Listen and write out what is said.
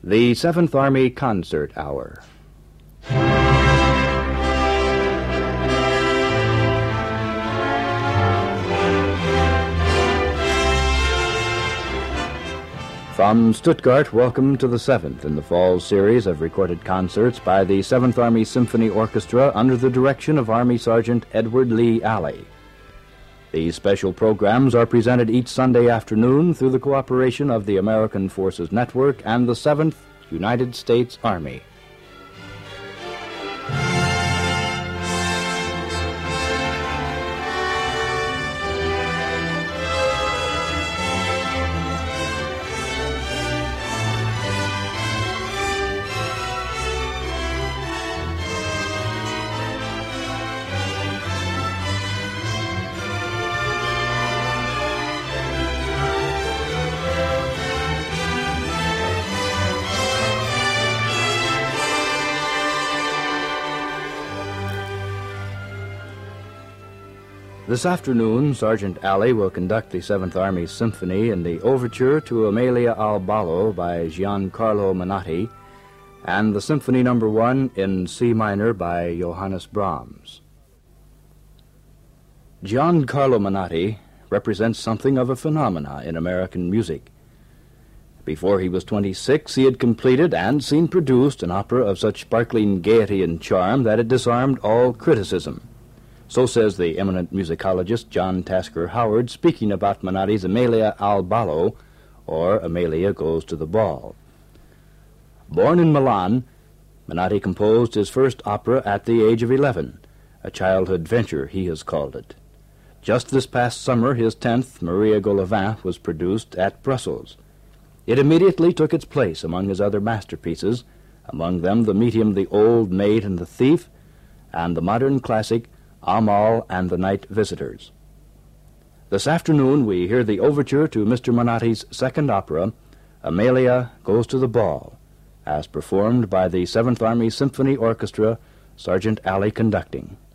The Seventh Army Concert Hour. From Stuttgart, welcome to the seventh in the fall series of recorded concerts by the Seventh Army Symphony Orchestra under the direction of Army Sergeant Edward Lee Alley. These special programs are presented each Sunday afternoon through the cooperation of the American Forces Network and the 7th United States Army. This afternoon, Sergeant Alley will conduct the 7th Army Symphony in the Overture to Amelia al Ballo by Giancarlo Menotti and the Symphony No. 1 in C minor by Johannes Brahms. Giancarlo Menotti represents something of a phenomena in American music. Before he was 26, he had completed and seen produced an opera of such sparkling gaiety and charm that it disarmed all criticism. So says the eminent musicologist John Tasker Howard, speaking about Menotti's Amelia al Ballo, or Amelia Goes to the Ball. Born in Milan, Menotti composed his first opera at the age of 11, a childhood venture, he has called it. Just this past summer, his 10th, Maria Golovin, was produced at Brussels. It immediately took its place among his other masterpieces, among them the medium The Old Maid and the Thief, and the modern classic Amal and the Night Visitors. This afternoon we hear the overture to Mr. Menotti's second opera, Amelia Goes to the Ball, as performed by the 7th Army Symphony Orchestra, Sergeant Alley conducting.